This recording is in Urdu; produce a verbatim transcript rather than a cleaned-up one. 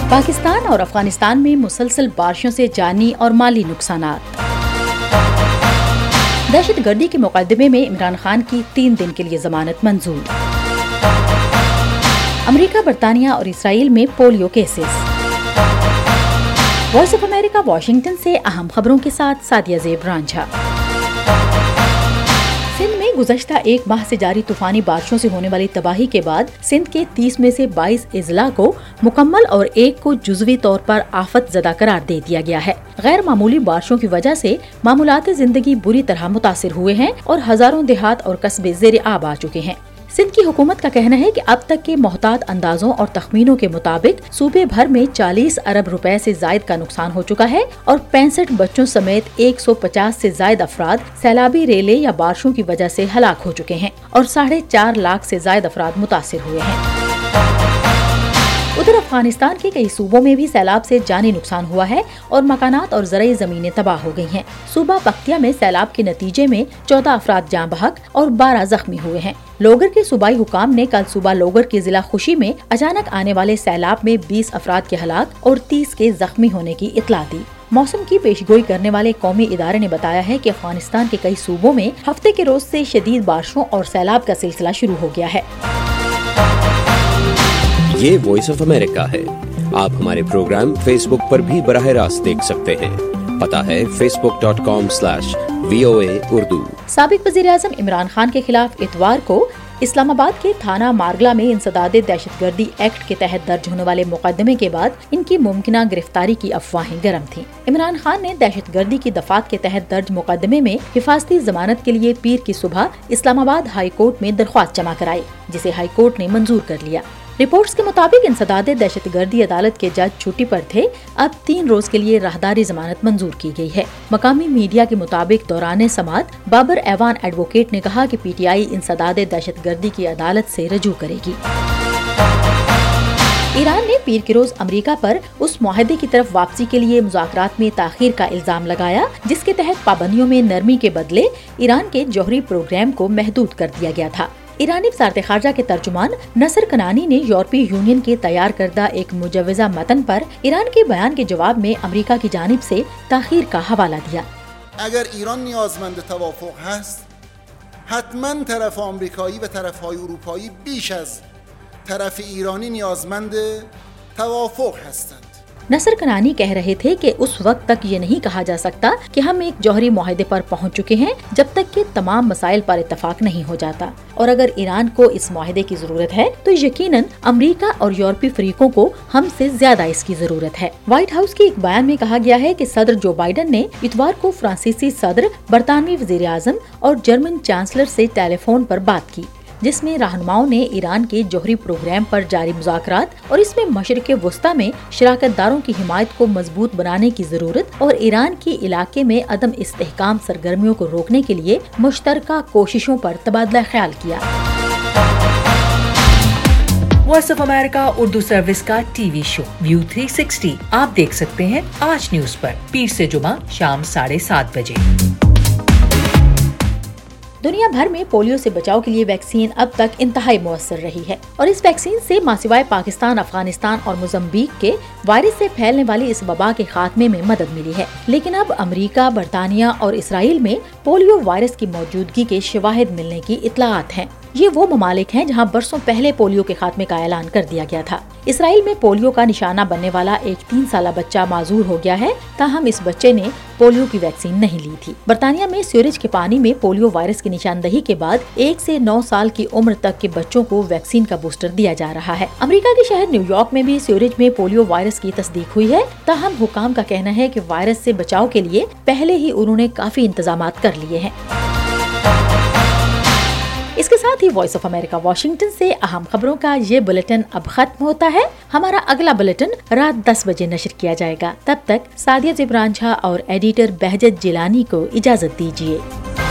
پاکستان اور افغانستان میں مسلسل بارشوں سے جانی اور مالی نقصانات۔ دہشت گردی کے مقدمے میں عمران خان کی تین دن کے لیے ضمانت منظور۔ امریکہ، برطانیہ اور اسرائیل میں polio cases. Voice of America Washington سے اہم خبروں کے ساتھ سعدیہ زیب رانجھا۔ سندھ میں گزشتہ ایک ماہ سے جاری طوفانی بارشوں سے ہونے والی تباہی کے بعد سندھ کے تیس میں سے بائیس اضلاع کو مکمل اور ایک کو جزوی طور پر آفت زدہ قرار دے دیا گیا ہے۔ غیر معمولی بارشوں کی وجہ سے معمولات زندگی بری طرح متاثر ہوئے ہیں اور ہزاروں دیہات اور قصبے زیر آب آ چکے ہیں۔ سندھ کی حکومت کا کہنا ہے کہ اب تک کے محتاط اندازوں اور تخمینوں کے مطابق صوبے بھر میں چالیس ارب روپے سے زائد کا نقصان ہو چکا ہے اور پینسٹھ بچوں سمیت ایک سو پچاس سے زائد افراد سیلابی ریلے یا بارشوں کی وجہ سے ہلاک ہو چکے ہیں اور ساڑھے چار لاکھ سے زائد افراد متاثر ہوئے ہیں۔ ادھر افغانستان کے کئی صوبوں میں بھی سیلاب سے جانی نقصان ہوا ہے اور مکانات اور زرعی زمینیں تباہ ہو گئی ہیں۔ صوبہ پکتیا میں سیلاب کے نتیجے میں چودہ افراد جاں بحق اور بارہ زخمی ہوئے ہیں۔ لوگر کے صوبائی حکام نے کل صوبہ لوگر کے ضلع خوشی میں اچانک آنے والے سیلاب میں بیس افراد کے ہلاک اور تیس کے زخمی ہونے کی اطلاع دی۔ موسم کی پیشگوئی کرنے والے قومی ادارے نے بتایا ہے کہ افغانستان کے کئی صوبوں میں ہفتے کے روز سے شدید بارشوں اور سیلاب کا سلسلہ شروع ہو گیا ہے۔ یہ وائس آف امریکہ ہے۔ آپ ہمارے پروگرام فیس بک پر بھی براہ راست دیکھ سکتے ہیں۔ پتہ ہے Facebook dot com slash V O A Urdu. سابق وزیر اعظم عمران خان کے خلاف اتوار کو اسلام آباد کے تھانہ مارگلا میں انسداد دہشت گردی ایکٹ کے تحت درج ہونے والے مقدمے کے بعد ان کی ممکنہ گرفتاری کی افواہیں گرم تھیں۔ عمران خان نے دہشت گردی کی دفعات کے تحت درج مقدمے میں حفاظتی ضمانت کے لیے پیر کی صبح اسلام آباد ہائی کورٹ میں درخواست جمع کرائی، جسے ہائی کورٹ نے منظور کر لیا۔ رپورٹس کے مطابق انسداد دہشت گردی عدالت کے جج چھٹی پر تھے، اب تین روز کے لیے راہداری ضمانت منظور کی گئی ہے۔ مقامی میڈیا کے مطابق دوران سماعت بابر ایوان ایڈوکیٹ نے کہا کہ پی ٹی آئی انسداد دہشت گردی کی عدالت سے رجوع کرے گی۔ ایران نے پیر کے روز امریکہ پر اس معاہدے کی طرف واپسی کے لیے مذاکرات میں تاخیر کا الزام لگایا جس کے تحت پابندیوں میں نرمی کے بدلے ایران کے جوہری پروگرام کو محدود کر دیا گیا تھا۔ ایرانی وزارت خارجہ کے ترجمان نصر کنانی نے یورپی یونین کے تیار کردہ ایک مجوزہ متن پر ایران کے بیان کے جواب میں امریکہ کی جانب سے تاخیر کا حوالہ دیا۔ اگر ایران نیازمند توافق هست حتما طرف آمریکایی و طرف‌های اروپایی بیش از طرف ایرانی نیازمند توافق هستند۔ نصر کنانی کہہ رہے تھے کہ اس وقت تک یہ نہیں کہا جا سکتا کہ ہم ایک جوہری معاہدے پر پہنچ چکے ہیں جب تک کہ تمام مسائل پر اتفاق نہیں ہو جاتا، اور اگر ایران کو اس معاہدے کی ضرورت ہے تو یقیناً امریکہ اور یورپی فریقوں کو ہم سے زیادہ اس کی ضرورت ہے۔ وائٹ ہاؤس کے ایک بیان میں کہا گیا ہے کہ صدر جو بائیڈن نے اتوار کو فرانسیسی صدر، برطانوی وزیر اعظم اور جرمن چانسلر سے ٹیلی فون پر بات کی، جس میں رہنماؤں نے ایران کے جوہری پروگرام پر جاری مذاکرات اور اس میں مشرق وسطی میں شراکت داروں کی حمایت کو مضبوط بنانے کی ضرورت اور ایران کی علاقے میں عدم استحکام سرگرمیوں کو روکنے کے لیے مشترکہ کوششوں پر تبادلہ خیال کیا۔ Voice of America Urdu service کا T V show view three sixty آپ دیکھ سکتے ہیں آج نیوز پر پیر سے جمعہ شام ساڑھے سات بجے۔ دنیا بھر میں پولیو سے بچاؤ کے لیے ویکسین اب تک انتہائی مؤثر رہی ہے اور اس ویکسین سے ماسوائے پاکستان، افغانستان اور موزمبیق کے وائرس سے پھیلنے والی اس وبا کے خاتمے میں مدد ملی ہے، لیکن اب امریکہ، برطانیہ اور اسرائیل میں پولیو وائرس کی موجودگی کے شواہد ملنے کی اطلاعات ہیں۔ یہ وہ ممالک ہیں جہاں برسوں پہلے پولیو کے خاتمے کا اعلان کر دیا گیا تھا۔ اسرائیل میں پولیو کا نشانہ بننے والا ایک تین سالہ بچہ معذور ہو گیا ہے، تاہم اس بچے نے پولیو کی ویکسین نہیں لی تھی۔ برطانیہ میں سیوریج کے پانی میں پولیو وائرس کی نشاندہی کے بعد ایک سے نو سال کی عمر تک کے بچوں کو ویکسین کا بوسٹر دیا جا رہا ہے۔ امریکہ کے شہر نیو یارک میں بھی سیوریج میں پولیو وائرس کی تصدیق ہوئی ہے، تاہم حکام کا کہنا ہے کہ وائرس سے بچاؤ کے لیے پہلے ہی انہوں نے کافی انتظامات کر لیے ہیں۔ اس کے ساتھ ہی وائس آف امریکہ واشنگٹن سے اہم خبروں کا یہ بلیٹن اب ختم ہوتا ہے۔ ہمارا اگلا بلیٹن رات دس بجے نشر کیا جائے گا۔ تب تک سعدیہ زیب رانجھا اور ایڈیٹر بہجت جیلانی کو اجازت دیجیے۔